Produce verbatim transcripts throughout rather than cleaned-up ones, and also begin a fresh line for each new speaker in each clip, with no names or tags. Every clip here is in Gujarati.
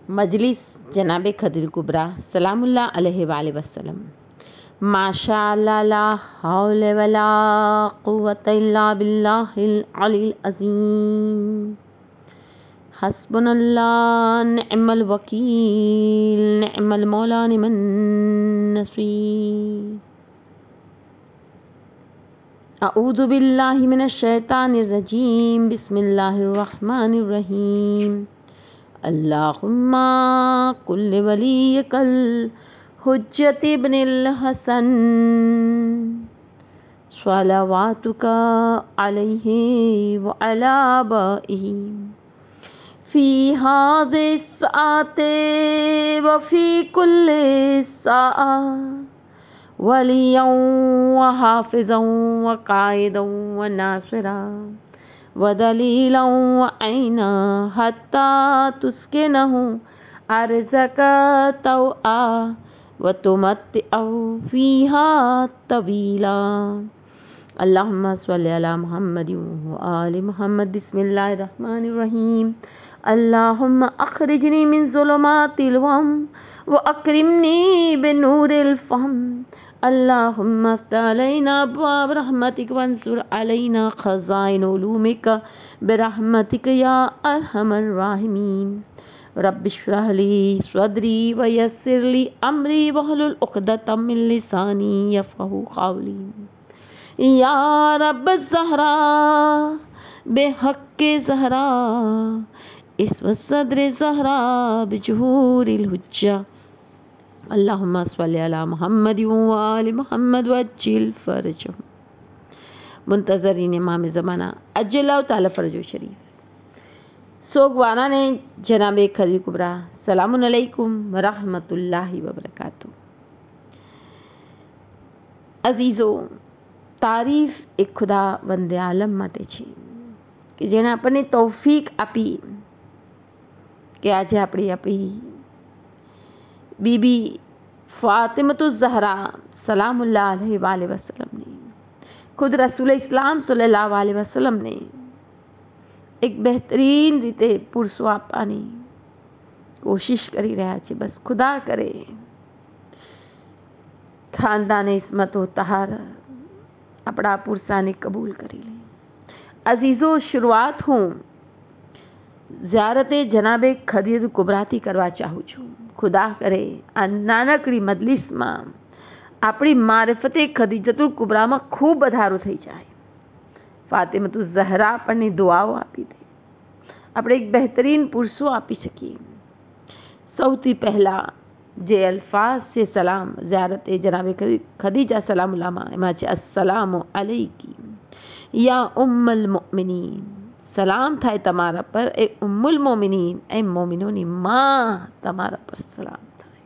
مجلس جناب خدیجہ کبریٰ سلام اللہ علیہ وآلہ وسلم. ماشاء اللہ لا حول ولا قوت الا باللہ العلی العظیم. حسبنا اللہ نعم الوکیل نعم المولا نعم النصیر. اعوذ باللہ من الشیطان الرجیم. بسم اللہ الرحمن الرحیم. اللہم کل ولیک الحجت ابن الحسن صلواتک علیہ وعلی آبائہ فی ہذہ الساعۃ وفی کل ساعۃ ولییا وحافظا وقائدا وناصرا ودلیلا وعینا حتی تسکنہ ارضک طوعا وتمتعہ فیہا طویلا. اللہم صلی علی محمد وآل محمد. بسم اللہ الرحمن الرحیم. اللہم اخرجنی من ظلمات الوہم واکرمنی بنور الفہم. اللہم افتح علینا ابواب رحمتک وانصر علینا خزائن علومک برحمتک یا ارحم الراحمین. رب اشرح لی صدری ویسر لی امری واحلل عقدۃ من لسانی یفقہوا قولی. یا رب الزہرا بحق زہرا اسو صدر زہرا بجہور الحجہ. اللہم صلی علی محمد وآل محمد وعجل فرجہم. منتظرین امام زمانہ عجل اللہ تعالی فرجہ شریف. سوگواران جناب خدیجہ کبریٰ سلام علیکم ورحمۃ اللہ وبرکاتہ. عزیزو, તારીફ એક ખુદા વંદે આલમ માટે છે કે જેણે આપણને તૌફીક આપી કે આજે આપણે આપણી બીબી ફાતિમતુ ઝહરા સલામુલ્લાહ અલૈહ વાલે વસલમને, ખુદ રસૂલ ઇસ્લામ સલ્લલ્લાહુ અલૈહિ વસલ્લમને એક બહેતરીન રીતે પુરસો આપવાની કોશિશ કરી રહ્યા છે. બસ ખુદા કરે ખાનદાન ઇસ્મત વ તહાર આપણા પુરસાને કબૂલ કરી લે. અઝીઝો, શરૂઆત હું ઝિયારતે જનાબે ખદીજહ કુબરાથી કરવા ચાહું છું. ખુદા કરે આ નાનકડી મજલિસમાં આપણી મારિફતે ખદીજતુલ કુબરામાં ખૂબ વધારો થઈ જાય. ફાતિમતુ ઝહરા આપણને દુઆઓ આપી દે, આપણે એક બહેતરીન પુરસો આપી શકીએ. સૌથી પહેલા જે અલ્ફાઝ છે સલામ ઝિયારતે જનાબે ખદીજા સલામુલ્લાહમાં, એમાં છે અસ્સલામુ અલૈકી યા ઉમ્મલ મુમિનીન. સલામ થાય તમારા પર એ ઉમ્મુલ મોમિનીન, એ મોમિનોની માં તમારા પર સલામ થાય.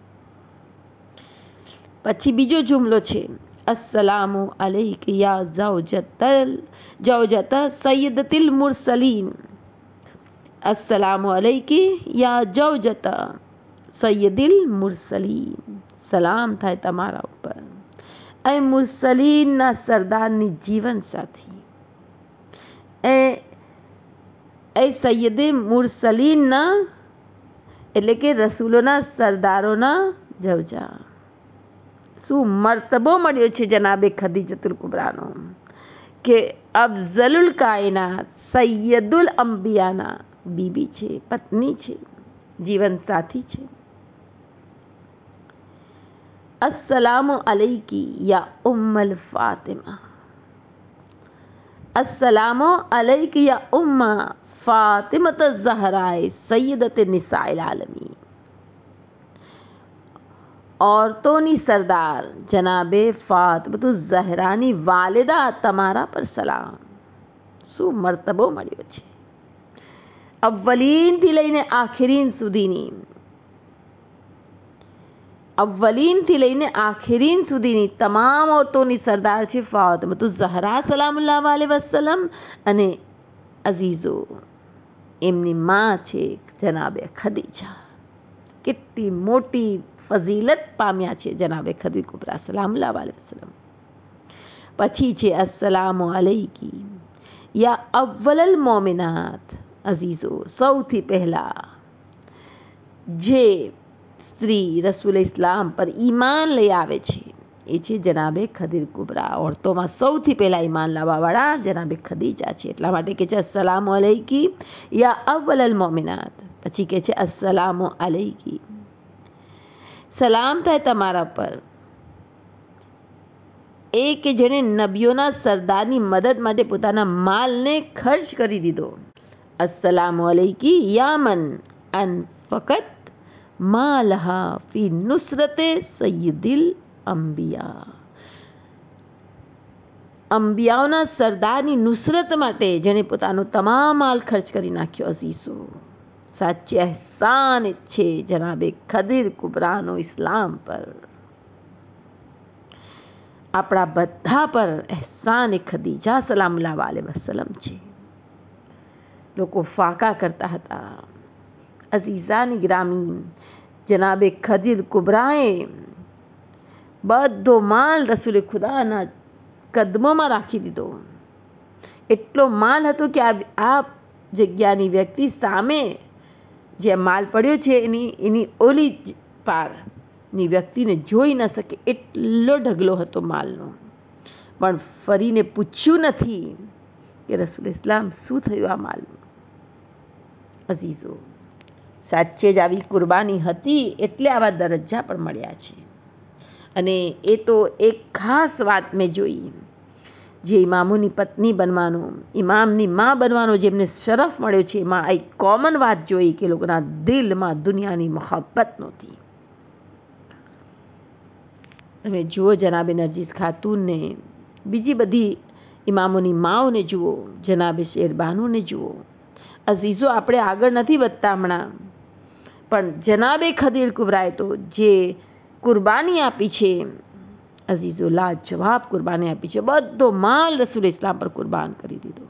પછી બીજો જુમલો છે અસ્સલામુ અલૈકી યા ઝૌજતલ ઝૌજત સૈયદતિલ મુરસલીન. અસ્સલામુ અલૈકી યા ઝૌજત સૈયદિલ મુરસલીન. સલામ થાય તમારા ઉપર એ મુરસલીનના સરદારની જીવન સાથી, એ એ સૈયદે મુરસલીનના એટલે કે રસૂલોના સરદારોના જવજા. શું મર્તબો મળ્યો છે જનાબે ખદીજતુલ કુબરાનો કે અફઝલુલ કાયનાત સૈયદુલ અંબિયાના બીબી છે, પત્ની છે, જીવન સાથી છે. અસ્સલામુ અલૈકી યા ઉમ્મલ ફાતિમા. અસ્સલામુ અલૈકી યા ઉમ્મા ફાતિમત ઝહરાએ સૈયદત નિસાઇલ આલમીન. औरतोनी सरदार जनाबे फातिमતુ ઝહરાની વાલિદા તમારા પર સલામ. શું મર્તબો મળ્યો છે. અવ્વલીનથી લઈને આખીરીન સુધીની અવ્વલીનથી લઈને આખીરીન સુધીની તમામ ઓરતોની સરદાર છે ફાતિમતુ ઝહરા સલામુલ્લાહ અલૈહિ વસલ્લમ. અને અઝીઝો, એમની માં છે જનાબે ખદીજા. કેટલી મોટી ફઝીલત પામ્યા છે જનાબે ખદીજહ કુબરા સલામુલ્લાહ અલૈહિ વસલ્લમ. પછી છે અસ્સલામુ અલૈકી યા અવ્વલલ મોમિનાત. અઝીઝો, સૌથી પહેલા જે સ્ત્રી રસૂલ ઇસ્લામ પર ઈમાન લઈ આવે છે એ છે જનાબે ખદીર કુબરા. ઓરતોમાં સૌથી પહેલા ઈમાન લાવવાવાળા જનાબે ખદીજા છે. એટલા માટે કે છે અસ્સલામુ અલૈકી યા અવ્વલલ મોમિનાત. પછી કે છે અસ્સલામુ અલૈકી, સલામ થાય તમારા પર, એ કે જેણે નબીઓના સરદારની મદદ માટે પોતાના માલને ખર્ચ કરી દીધો. અસ્સલામુ અલૈકી યા મન અનફકત માલહા ફી નુસરતે સય્યદિલ અંબિયા. અંબિયાઓના સરદારની નુસરત માટે જેણે પોતાનો તમામ માલ ખર્ચ કરી નાખ્યો. અઝીઝો, સાચે અહેસાન છે જનાબે ખદીર કુબરાનો ઇસ્લામ પર. આપણા બધા પર અહેસાન એ ખદીજા સલામુલ્લાહ અલૈહિ વસલ્લમ છે. લોકો ફાકા કરતા હતા. અઝીઝાની ગ્રામી જનાબે ખદીર કુબરાએ બધો માલ રસૂલે ખુદાના કદમોમાં રાખી દીધો. એટલો માલ હતો કે આ જગ્યાની વ્યક્તિ સામે જે માલ પડ્યો છે એની એની ઓલી પારની વ્યક્તિને જોઈ ન શકે એટલો ઢગલો હતો માલનો. પણ ફરીને પૂછ્યું નથી કે રસૂલ ઇસ્લામ શું થયું આ માલનું. અઝીઝો, સાચે જ આવી કુરબાની હતી એટલે આવા દરજ્જા પણ મળ્યા છે. અને એ તો એક ખાસ વાત મેં જોઈ, જે ઇમામોની પત્ની બનવાનો, ઇમામની માં બનવાનો જેમને શરફ મળ્યો છે, એમાં એક કોમન વાત જોઈ કે લોકોના દિલમાં દુનિયાની મોહબ્બત નહોતી. તમે જુઓ જનાબે નરજીસ ખાતુનને, બીજી બધી ઇમામોની માઓને જુઓ, જનાબે શેરબાનુને જુઓ. અઝીઝો, આપણે આગળ નથી વધતા હમણાં, પણ જનાબે ખદીર કુબરાએ તો જે કુરબાની આપી છે અઝીઝો, લાજવાબ કુરબાની આપી છે. બધો માલ રસૂલ ઇસ્લામ પર કુરબાન કરી દીધો.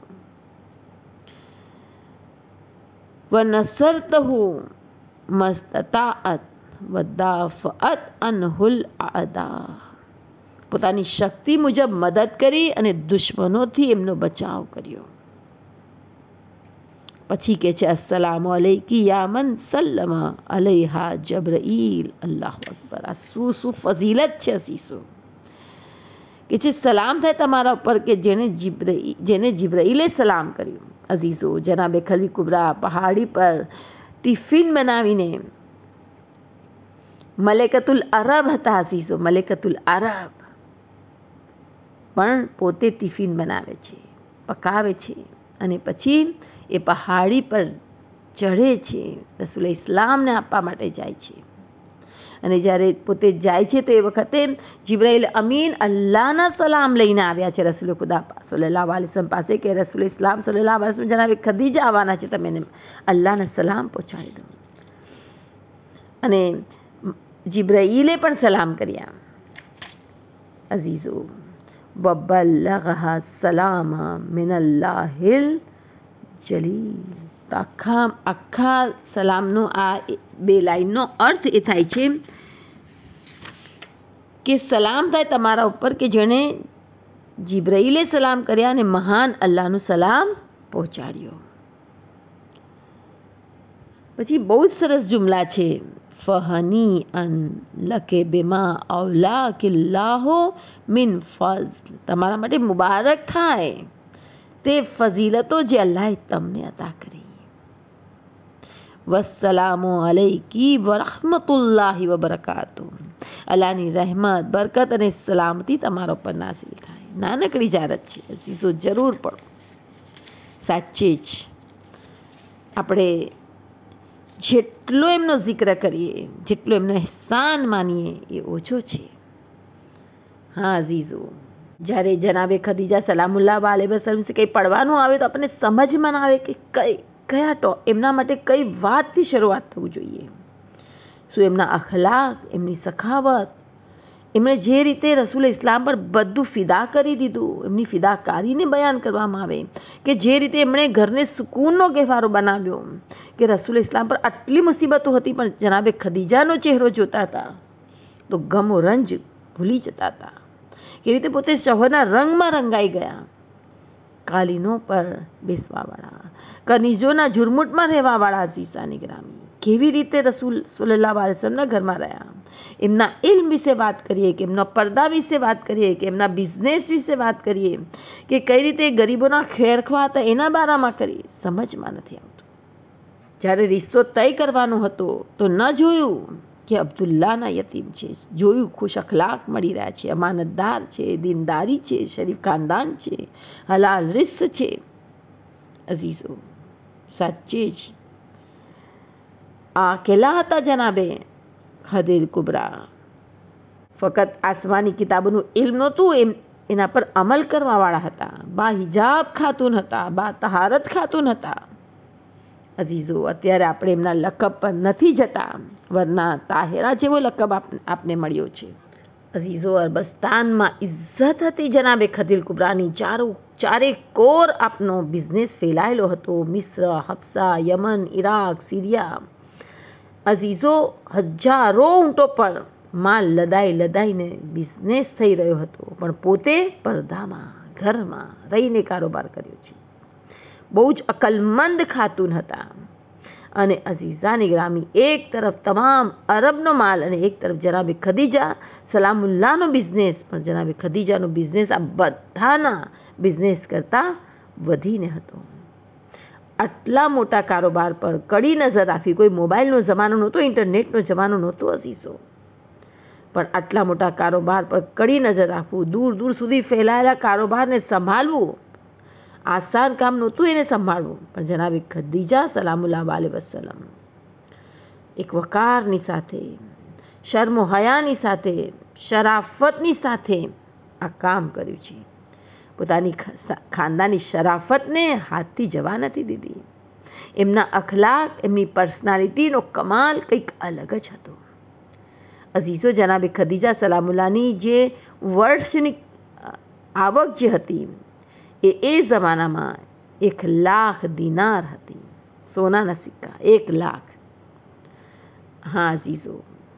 વનસરતહુ મસ્તતાઅત વદાફઅત અનહુલ આદા. પોતાની શક્તિ મુજબ મદદ કરી અને દુશ્મનોથી એમનો બચાવ કર્યો. પછી કે છે અસ્સલામુ અલૈકી યા મન સલ્લમ અલૈહા જબ્રઈલ. અલ્લાહુ અકબર. આ શું શું ફઝીલત છે અઝીઝો, કે છે સલામ થાય તમારા ઉપર કે જેને જિબ્રઈ જેને જિબ્રઈલે સલામ કર્યું. અઝીઝો, જનાબે ખદીર કુબરા પહાડી પર ટિફિન બનાવીને, મલેકતુલ અરબ હતા અઝીઝો, મલેકતુલ અરબ પણ પોતે ટિફિન બનાવે છે, પકાવે છે અને પછી એ પહાડી પર ચઢે છે, રસૂલ ઇસ્લામને આપવા માટે જાય છે. અને જ્યારે પોતે જાય છે તો એ વખતે જિબ્રાઈલ અમીન અલ્લાહના સલામ લઈને આવ્યા છે રસૂલ ખુદા સલ્લલ્લાહુ અલૈહિ વસલ્લમ પાસે કે રસૂલ ઇસ્લામ સલ્લલ્લાહુ અલૈહિ વસલ્લમ જનાબે ખદીજા આવવાના છે, તમે એને અલ્લાહના સલામ પહોંચાડી દો. અને જિબ્રાઈલે પણ સલામ કર્યા. અઝીઝો, વબલ્લગહા સલામ મિનલ્લાહિલ જલીલ. તો આખા આખા સલામનો આ બે લાઈનનો અર્થ એ થાય છે કે સલામ થાય તમારા ઉપર કે જેણે જિબ્રાઈલે સલામ કર્યા અને મહાન અલ્લાહનો સલામ પહોંચાડ્યો. પછી બહુ જ સરસ જુમલા છે. ફહની અન લકે બેમા અવલા કિલ્લાહો મિન ફઝલ. તમારા માટે મુબારક થાય તે ફઝીલતો જે અલ્લાહે તમને અતા કરી. વસ્સલામુ અલૈકી વરહમતુલ્લાહિ વબરકાતુહ. અલ્લાહની રહેમત, બરકત અને સલામતી તમારા ઉપર નાસિલ થાય. નાનકડી જારત છે અઝીઝો, જરૂર પડો. સાચે જ આપણે જેટલો એમનો જિક્ર કરીએ, જેટલો એમનો અહેસાન માનીએ એ ઓછો છે. હા અઝીઝો, જ્યારે જનાબે ખદીજા સલામુલ્લાહ અલૈહિ વસલ્લમ કંઈ પડવાનું આવે તો આપણને સમજમાં ના આવે કે કઈ કયા ટો એમના માટે કઈ વાતથી શરૂઆત થવું જોઈએ. શું એમના અખલાક, એમની સખાવત, એમણે જે રીતે રસૂલ ઇસ્લામ પર બધું ફિદા કરી દીધું, એમની ફિદાકારીને બયાન કરવામાં આવે કે જે રીતે એમણે ઘરને સુકૂનનો ગહેવારો બનાવ્યો, કે રસૂલ ઇસ્લામ પર આટલી મુસીબતો હતી પણ જનાબે ખદીજાનો ચહેરો જોતા હતા તો ગમો રંજ ભૂલી જતા હતા. કેવી રીતે પોતે શહોરના રંગમાં રંગાઈ ગયા. કાલીનો પર બેસવાવાળા, કનીજોના ઝુરમુટમાં રહેવાવાળા અઝીઝાની ગ્રામી, કેવી રીતે રસૂલ સલ્લલ્લાહુ અલૈહિ વસલ્લમના ઘરમાં રહ્યા, એમના ઇલ્મ વિશે વાત કરીએ કે એમના પડદા વિશે વાત કરીએ કે એમના બિઝનેસ વિશે વાત કરીએ કે કઈ રીતે ગરીબોના ખેરખવા હતા એના બારામાં કરીએ, સમજમાં નથી આવતું. જ્યારે રિશ્તો તય કરવાનો હતો તો ન જોયું કે અબ્દુલ્લાના યતીમ છે, જોયું ખુશ અખલાક મળી રહ્યા છે, અમાનતદાર છે, દીનદારી છે, શરીફ ખાનદાન છે, હલાલ રિસ્ક છે. અઝીઝો, સાચે જ આ કેલા હતા જનાબે ખદીર કુબરા. ફક્ત આસમાની કિતાબોનું ઇલ્મ નહોતું, એમ એના પર અમલ કરવાવાળા હતા. બા હિજાબ ખાતુન હતા, બા તહારત ખાતુન હતા. અઝીઝો, અત્યારે આપણે એમના લકબ પર નથી જતા, વરના તાહેરા જેવો લકબ આપને મળ્યો છે. અઝીઝો, અરબસ્તાનમાં ઇજ્જત હતી જનાબે ખદીર કુબરાની. ચારો ચારે કોર આપનો બિઝનેસ ફેલાયેલો હતો. મિસ્ર, હબસા, યમન, ઇરાક, સિરિયા. અઝીઝો, હજારો ઊંટો પર માલ લદાઈ લદાઈને બિઝનેસ થઈ રહ્યો હતો, પણ પોતે પડદામાં ઘરમાં રહીને કારોબાર કર્યો છે. બહુ જ અકલમંદ ખાતુન હતા. અને અઝીઝાની ગ્રામી એક તરફ તમામ અરબનો માલ અને એક તરફ જનાબે ખદીજા સલામુલ્લાહનો બિઝનેસ. પણ જનાબે ખદીજાનો બિઝનેસ આ બધાના બિઝનેસ કરતાં વધીને હતો. આટલા મોટા કારોબાર પર કડી નજર રાખવી. કોઈ મોબાઈલનો જમાનો નહોતો, ઇન્ટરનેટનો જમાનો નહોતો અઝીઝો, પણ આટલા મોટા કારોબાર પર કડી નજર રાખવું, દૂર દૂર સુધી ફેલાયેલા કારોબારને સંભાળવું આસાન કામ નહોતું. એને સંભાળવું પણ જનાબે ખદીજા સલામુલ્લાહ અલૈહિ વસલ્લમ એક વકારની સાથે, શર્મો હયાની સાથે, શરાફતની સાથે આ કામ કર્યું છે. પોતાની ખાનદાની શરાફતને હાથથી જવા નથી દીધી. એમના અખલાક, એમની પર્સનાલિટીનો કમાલ કંઈક અલગ જ હતો. અઝીઝો, જનાબે ખદીજા સલામુલ્લાહની જે વર્ષની આવક જે હતી એ એ જમાનામાં એક લાખ દિનાર હતી. સોનાના સિક્કા એક લાખ. હા અઝીઝો,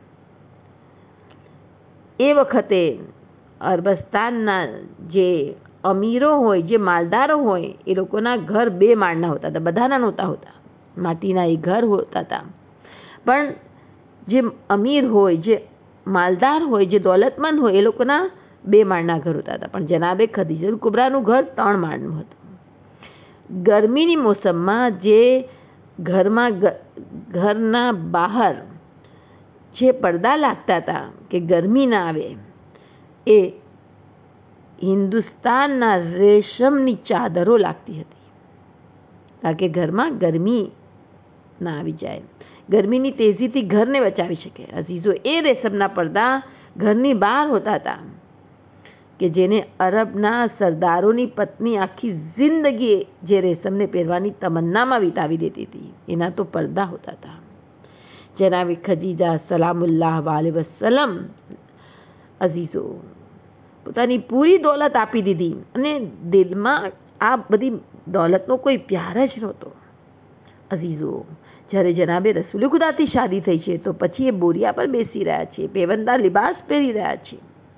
એ વખતે અરબસ્તાનના જે અમીરો હોય, જે માલદારો હોય, એ લોકોના ઘર બે માળના હોતા હતા, બધાના નહોતા હોતા, માટીના એ ઘર હોતા હતા. પણ જે અમીર હોય, જે માલદાર હોય, જે દોલતમંદ હોય, એ લોકોના બે માળના ઘર હોતા હતા. પણ જનાબે ખદીજા કુબરાનું ઘર ત્રણ માળનું હતું. ગરમીની મોસમમાં જે ઘરમાં ઘરના બહાર જે પડદા લાગતા હતા કે ગરમી ના આવે, એ હિન્દુસ્તાનના રેશમની ચાદરો લાગતી હતી, કારણ કે ઘરમાં ગરમી ના આવી જાય, ગરમીની તેજીથી ઘરને બચાવી શકે. અઝીઝો, એ રેશમના પડદા ઘરની બહાર હોતા હતા કે જેને અરબના સરદારોની પત્ની આખી જિંદગી જે રેશમને પહેરવાની તમન્નામાં વિતાવી દેતી હતી, એના તો પડદા હોતા હતા. જનાબે ખદીજા સલામુલ્લાહ અલૈહિ વસલ્લમ અઝીઝો પોતાની પૂરી દોલત આપી દીધી, અને દિલમાં આ બધી દોલતનો કોઈ પ્યાર જ નહોતો. અઝીઝો, જ્યારે જનાબે રસૂલ ખુદાથી શાદી થઈ છે તો પછી એ બોરિયા પર બેસી રહ્યા છે, પેવંદા લિબાસ પહેરી રહ્યા છે,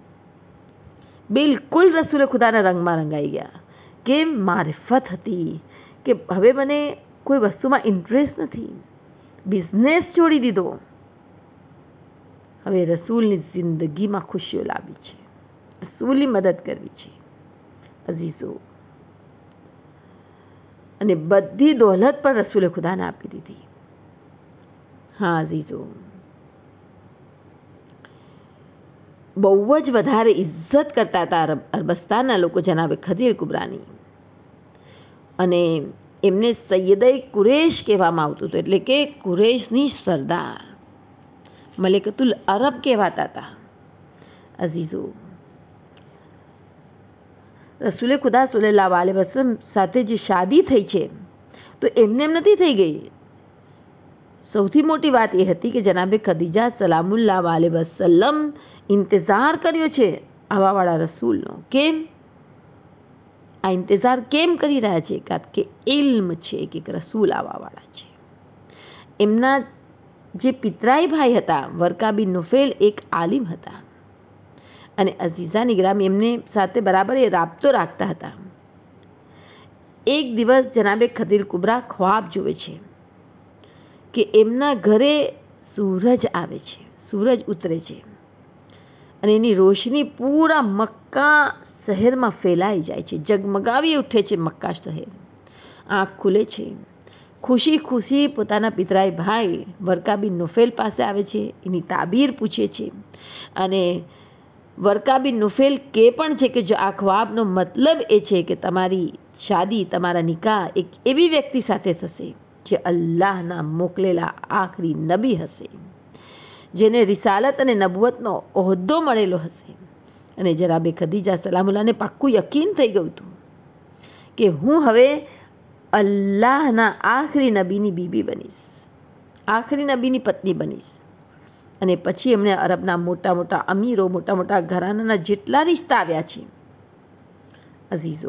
બિલકુલ રસૂલ ખુદાના રંગમાં રંગાઈ ગયા. કેમ? મારિફત હતી કે હવે મને કોઈ વસ્તુમાં ઇન્ટરેસ્ટ નથી, બિઝનેસ છોડી દીધો, હવે રસૂલની જિંદગીમાં ખુશીઓ લાવી છે, રસૂલની મદદ કરવી છે. અઝીઝો, અને બધી દોલત પણ રસૂલ ખુદાને આપી દીધી. હા અઝીઝો, બહુ જ વધારે ઇજ્જત કરતા હતા અરબસ્તાનના લોકો જનાબે ખદીર કુબરાની, અને એમને સૈયદે કુરેશ કહેવામાં આવતું હતું, એટલે કે કુરેશની સરદાર, મલિકતુલ અરબ કહેવાતા હતા. અઝીઝો, રસૂલે ખુદા સલ્લલ્લાહુ અલૈહિ વસલ્લમ સાથે જે શાદી થઈ છે તો એમને એમ નથી થઈ ગઈ. સૌથી મોટી વાત એ હતી કે જનાબે ખદીજા સલામુલ્લાહ અલૈહિ વસલ્લમ ઇંતજાર કર્યો છે આવાવાળા રસૂલનો. કેમ આ ઇંતજાર કેમ કરી રહ્યા છે? કારણ કે ઇલ્મ છે કે રસૂલ આવાવાળા છે. એમના જે પિતરાઈ ભાઈ હતા વર્કા બિન નુફેલ એક આલિમ હતા, અને અઝીઝાની ગ્રામી એમને સાથે બરાબર એ રાબતો રાખતા હતા. એક દિવસ જનાબે ખદીર કુબરા ખ્વાબ જુએ છે કે એમના ઘરે સૂરજ આવે છે, સૂરજ ઉતરે છે અને એની રોશની પૂરા મક્કા શહેરમાં ફેલાઈ જાય છે, જગમગાવી ઉઠે છે મક્કા શહેર. આંખ ખુલે છે, ખુશી ખુશી પોતાના પિતરાઈ ભાઈ વરકા બિન નુફેલ પાસે આવે છે, એની તાબીર પૂછે છે અને વરકા બિન નુફેલ કે પણ છે કે જો આ ખ્વાબનો મતલબ એ છે કે તમારી શાદી, તમારા નિકાહ એક એવી વ્યક્તિ સાથે થશે જે અલ્લાહના મોકલેલા આખરી નબી હશે, જેને રિસાલત અને નબુવતનો ઓહદો મળેલો હશે. અને જનાબે ખદીજા સલામુલ્લાહને પાક્કું યકીન થઈ ગયું હતું કે હું હવે અલ્લાહના આખરી નબીની બીબી બનીશ, આખરી નબીની પત્ની બનીશ. અને પછી એમણે અરબના મોટા મોટા અમીરો, મોટા મોટા ઘરાનાના જેટલા રિશ્તા આવ્યા છે અઝીઝો,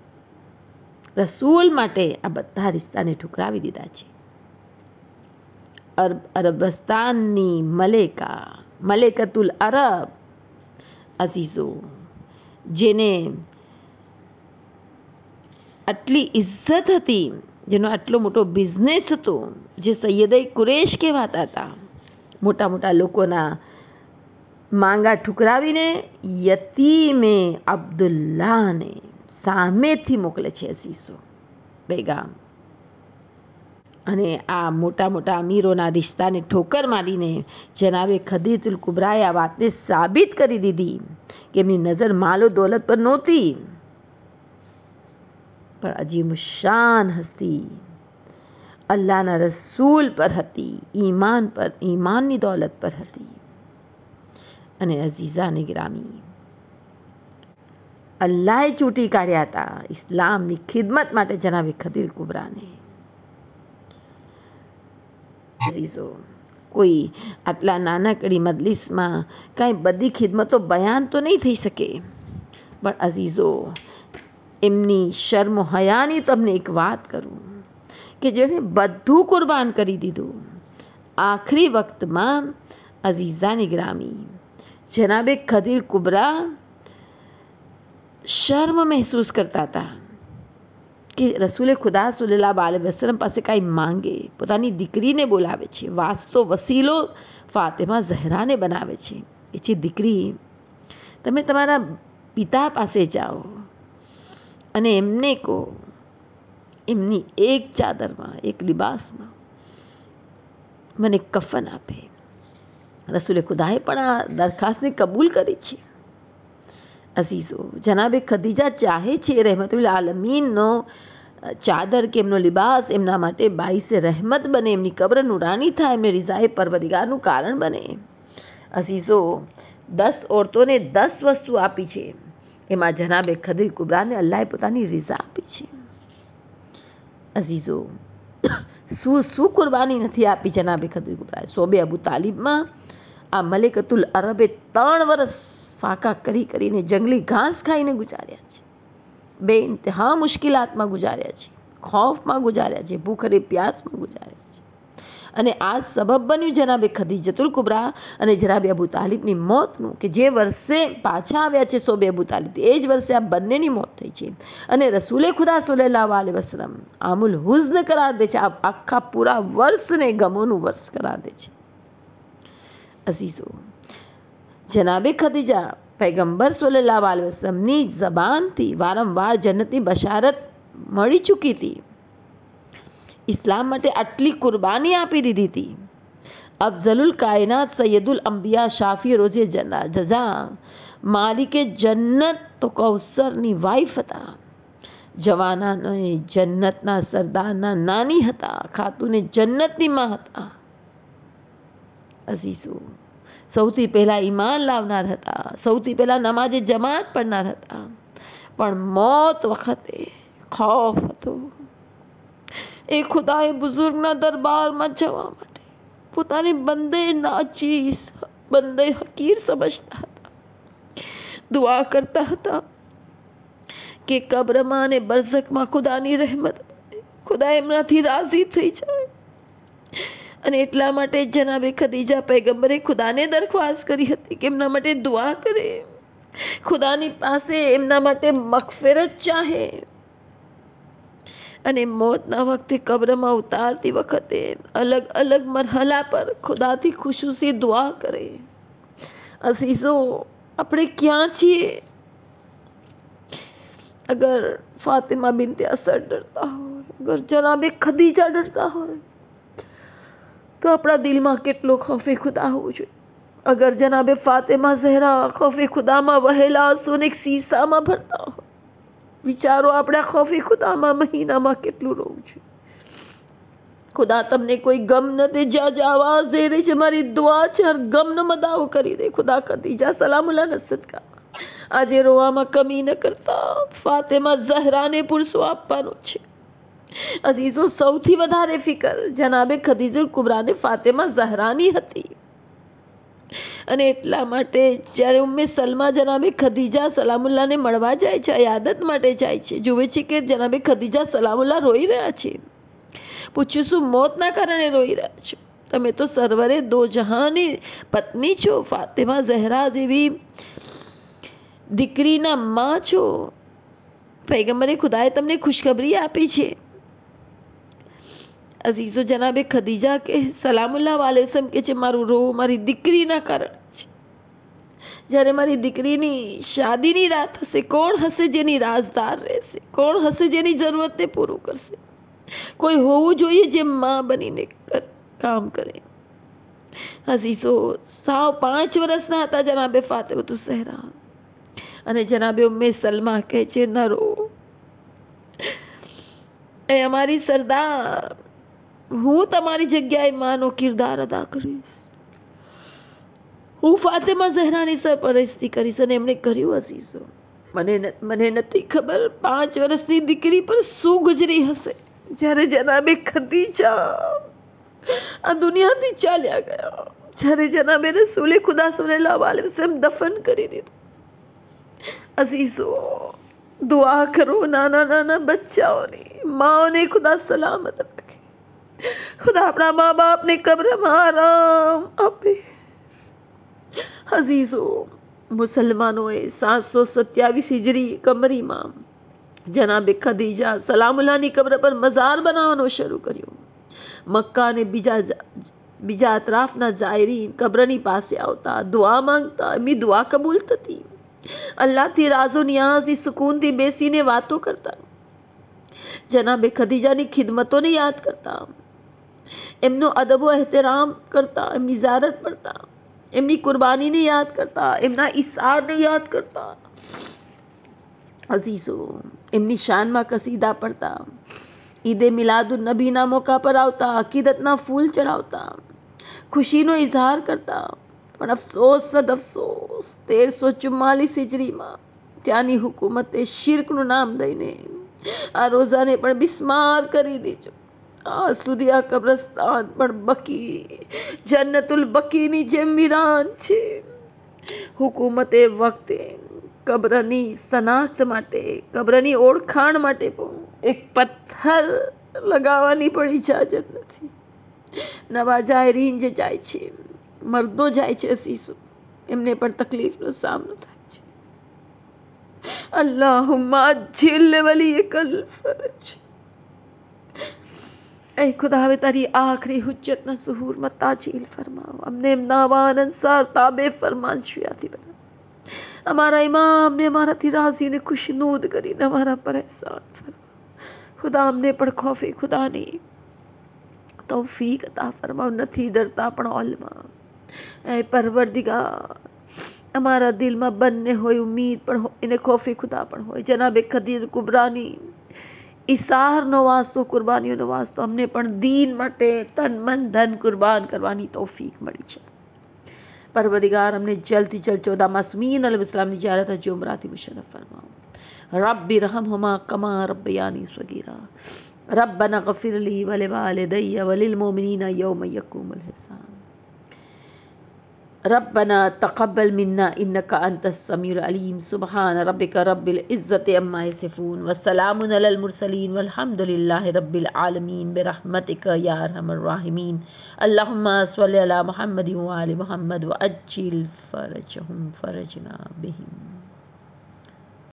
રસૂલ માટે આ બધા રિશ્તાને ઠુકરાવી દીધા છે. અરબ અરબસ્તાનની મલેકા, મલેકતુલ અરબ અઝીઝો, જેને આટલી ઇજ્જત હતી, જેનો આટલો મોટો બિઝનેસ હતો, જે સૈયદે કુરેશ કહેવાતા હતા, મોટા મોટા લોકોના માંગા ઠુકરાવીને યતીમે અબ્દુલ્લાહને સામેથી મોકલે છે અઝીઝો બેગામ. અને આ મોટા મોટા અમીરોના રિશ્તાને ઠોકર મારીને જનાબે ખદીજતુલ કુબરાએ આ વાતને સાબિત કરી દીધી કે એમની નજર માલો દોલત પર નહોતી, પણ અજીમ શાન હસ્તી અલ્લાહના રસૂલ પર હતી, ઈમાન પર, ઈમાનની દોલત પર હતી. અને અઝીઝાને ગ્રામી, અલ્લાહે ચૂંટી કાઢ્યા હતા ઇસ્લામની ખિદમત માટે જનાબે ખદીજ કુબરાને. અઝીઝો, કોઈ આટલા નાનકડી મજલિસમાં કાંઈ બધી ખિદમતો બયાન તો નહીં થઈ શકે, પણ અઝીઝો એમની શર્મ હયાની તમને એક વાત કરું કે જેણે બધું કુરબાન કરી દીધું. આખરી વખતમાં અઝીઝાની ગ્રામી જનાબે ખદીજ કુબરા શર્મ મહેસૂસ કરતા હતા કે રસૂલે ખુદા સલ્લલ્લાહુ અલૈહિ વસલ્લમ પાસે કાંઈ માંગે, પોતાની દીકરીને બોલાવે છે, વાસ્તો વસીલો ફાતિમા ઝહરાને બનાવે છે એ છે દીકરી, તમે તમારા પિતા પાસે જાઓ અને એમને કહો એમની એક ચાદરમાં, એક લિબાસમાં મને કફન આપે. રસૂલે ખુદાએ પણ આ દરખાસ્તને કબૂલ કરી છે. અઝીઝો, જનાબે ખદીજા ચાહે છે રહેમતુલ આલમીનનો ચાદર કે એમનો લિબાસ એમના માટે બાઈસે રહેમત બને, એમની કબ્ર નુરાની થાય, એમને રિઝાએ પરવરિગારનું કારણ બને. અઝીઝો, દસ ઓરતોને દસ વસ્તુ આપી છે, એમાં જનાબે ખદીજ કુબરાને અલ્લાહે પોતાની રિઝા આપી છે. અઝીઝો, શું શું કુરબાની નથી આપી જનાબે ખદીજ કુબરાએ. સોબે અબુ તાલિબમાં આ મલેકતુલ અરબે ત્રણ વર્ષ ફાંકા કરી કરીને જંગલી ઘાસ ખાઈને ગુજાર્યા છે, બે ઇન્તહા મુશ્કેલાતમાં ગુજાર્યા છે, ખૌફમાં ગુજાર્યા છે, ભૂખ અને પ્યાસમાં ગુજાર્યા છે. અને આ સબબ બન્યું જનાબે ખદીજતુલ કુબરા અને જનાબે અબુ તાલિબની મોતનું, કે જે વર્ષે પાછા આવ્યા છે સોબે અબુ તાલિબ, એ જ વર્ષે આ બંનેની મોત થઈ છે. અને રસૂલે ખુદા સલ્લલ્લાહુ અલૈહિ વસલ્લમ આમુલ હુઝ્ન કરાર દે છે, આ આખા પૂરા વર્ષને ગમોનું વર્ષ કરાર દે છે. અઝીઝો, જનાબે ખદીજા પૈગંબર સલ્લલ્લાહુ અલૈહિ વસલ્લમની જબાનથી વારંવાર જન્નતની બશારત મળી ચૂકી હતી, ઇસ્લામ માટે આટલી કુરબાની આપી દીધી હતી. અફઝલુલ કાયનાત સૈયદુલ અંબિયા શાફી રોજે જઝા માલિકે જન્નત તો કૌસરની વાઇફ હતા, જવાનાને જન્નતના સરદારના નાની હતા, ખાતુને જન્નતની માં હતા. અઝીઝો, સૌથી પહેલા ઈમાન લાવનાર હતા, સૌથી પહેલા નમાજે જમાત પડનાર હતા, પણ મોત વખતે ખૌફ હતો. એ ખુદાએ બુઝુર્ગના દરબારમાં જવા માટે પોતાની બંદે નાચીસ, બંદે હકીર સમજતા હતા, દુઆ કરતા હતા કે કબ્રમાં અને બરઝખમાં ખુદાની રહેમત, ખુદા એમનાથી રાજી થઈ જાય. અને એટલા માટે જનાબે ખદીજા પૈગંબરે ખુદાને દરખ્વાસ્ત કરી હતી કે એમના માટે દુઆ કરે, ખુદાની પાસે એમના માટે મગફિરત ચાહે. અને મોતના વખતે કબ્રમાં ઉતારતી વખતે અલગ અલગ મરહલા પર ખુદાથી ખુશી દુઆ કરે. અસીઝો, આપણે ક્યાં છીએ? અગર ફાતિમા બિનતે અસદ ડરતા હોય, અગર જનાબે ખદીજા ડરતા હોય, તો આપણા દિલમાં કેટલો ખૌફે ખુદા હોવું જોઈએ. અગર જનાબે ફાતિમા ઝહરા ખૌફે ખુદામાં વહેલા આંસુને સીસામાં ભરતા હોય, વિચારો આપણા ખૌફે ખુદામાં મહિનામાં કેટલું રોવું છે. ખુદા તમને કોઈ ગમ નથી, જ્યાં જ્યાં આવાજ દે રહી છે મારી દુઆ છે હર ગમનો મદાઓ કરી દે. ખુદા ખદીજા સલામુલ્લાહ ના સદકા આજે રોવામાં કમી ન કરતા ફાતિમા ઝહરાને પુરસો આપવાનો છે. અઝીઝો, સૌથી વધારે ફિકર જનાબે ખદીજુલ કુબરાને ફાતિમા ઝહરાની હતી. અને એટલા માટે જ્યારે ઉમ્મે સલમા જનાબે ખદીજા સલામુલ્લાહને મળવા જાય છે, યાદત માટે જાય છે, જુએ છે કે જનાબે ખદીજા સલામુલ્લાહ રોઈ રહ્યા છે. પૂછ્યું, શું મોતના કારણે રોઈ રહ્યા છો? તમે તો સરવરે દો જહાની પત્ની છો, ફાતિમા ઝહરા જેવી દીકરીના માં છો. પૈગંબરે ખુદાએ તમને ખુશખબરી આપી છે. અઝીઝો, જનાબે ખદીજા કે સલામુલ્લાહ વાલેસમ કે છે મારું રો મારી દીકરીના કારણે છે. જ્યારે મારી દીકરીની શાદીની રાત હશે, કોણ હશે જેની રાજદાર રહેશે? કોણ હશે જેની જરૂરતને પૂરું કરશે? કોઈ હોવું જોઈએ જે માં બનીને કામ કરે. અઝીઝો, સાવ પાંચ વર્ષના હતા જનાબે ફાતિમા ઝહરા, અને જનાબે ઉમ્મે સલમા કહે છે ન રો, એ અમારી સરદાર, હું તમારી જગ્યાએ માનો કિરદાર અદા કરીશ. હું ફાતિમા ઝહરાની સરપરસ્તી કરીશ. અને એમણે કર્યું. અઝીઝો, મને મને નથી ખબર પાંચ વર્ષની દીકરી પર શું ગુજરી હશે જ્યારે જનાબે ખદીજા આ દુનિયાથી ચાલ્યા ગયા, જ્યારે જનાબે રસૂલે ખુદા સલ્લલ્લાહુ અલૈહિ વસલ્લમ દફન કરી દીધું. અઝીઝો, દુઆ કરો નાના નાના બચ્ચાઓની, માઓને ખુદા સલામત રાખે. ખુદા આપણા મા બાપને કબ્રમાં આરામ આપે. અઝીઝો, મુસલમાનોએ સાતસો સત્યાવીસ હિજરી કમરીમાં જનાબે ખદીજા સલામુલ્લાહની કબ્ર પર મઝાર બનાવવાનું શરૂ કર્યું. મક્કા અને બીજા બીજા અતરાફના જાયરીન કબ્રની પાસે આવતા, દુઆ માંગતા. એમની દુઆ કબૂલ થતી. અલ્લાહથી રાઝો નિયાઝથી સુકૂનથી બેસીને વાતો કરતા. જનાબે ખદીજાની ખિદમતોને યાદ કરતા, એમનો અદબો એહતરામ કરતા, એમની ઝિયારત કરતા, એમની કુરબાનીને યાદ કરતા, એમના ઇસારને યાદ કરતા. અઝીઝો, એમની શાનમાં કસીદા પડતા. ઈદે મિલાદુન નબીના મોકા પર આવતા, અકીદતના ફૂલ ચડાવતા, ખુશીનો ઇઝહાર કરતા. પણ અફસોસ સદ અફસોસ, તેરસો ચુમ્માલીસ હિજરીમાં ત્યાંની હુકુમતે શિર્કનું નામ દઈને આ રોઝાને પણ બિસ્માર કરી દીધું. આ સુધી આ કબ્રસ્તાન પણ બકી, જન્નતુલ બકીની જેમ વિરાન છે. હુકુમતે વખતે કબ્રની શનાખ્ત માટે, કબ્રની ઓળખાણ માટે પણ એક પથ્થર લગાવવાની પણ ઇજાજત નથી. નવા જાયરીન જે જાય છે, મર્દો જાય છે અસીસો, એમને પણ તકલીફનો સામનો થાય છે. અલ્લાહુમ્મા અજ્જિલ વલીકલ ફરજ. એ ખુદા, હવે તારી આખરી હુજ્જતના ઝુહૂરમાં તાજીલ ફરમાવો. અમને એમના વાન અંસાર તાબે ફરમાનશિયાથી બના. અમારા ઇમામને અમારાથી રાજીને ખુશનૂદ કરીને અમારા પર એહસાન ફરમાવો. ખુદા, અમને પણ ખૌફે ખુદાની તૌફીક અતા ફરમાવ. નથી ડરતા પણ ઓલમાં. એ પરવરદિગાર, અમારા દિલમાં બંને હોય, ઉમ્મીદ પણ હોય અને ખૌફે ખુદા પણ હોય. જનાબે ખદીજા કુબરાની ઇસારનો વાસ્તો, કુરબાનીઓનો વાસ્તો, અમને પણ દીન માટે તન મન ધન કુરબાન કરવાની તૌફીક મળી છે. પરવરદિગાર, અમને જલ્દથી જલ્દ ચૌદા માસૂમીન અલૈહિસ્સલામની ઝિયારત હજ ઉમરાથી મુશર્રફ ફરમાવો. રબ્બિ રહમहुमा કમા રબ્બયાની સગીરા. रब्बना ग़फ़िर ली वलिवालिदैया वलिलमुमिनीना यौम यक़ूमुल हिसाब. रब्बना तक़ब्बल मिन्ना इन्नका अंतस समीउल अलीम. सुब्हान रब्बिका रब्बिल इज़्ज़ति अम्मा यसिफ़ून व सलामुन अलल मुरसलीन वल्हम्दुलिल्लाहि रब्बिल आलमीन बिरहमतिका या अरहमर राहिमीन. अल्लाहुम्मा सल्लि अला मुहम्मद व आलि मुहम्मद व अज्जिल फ़रजहुम फ़रजना बिहिम.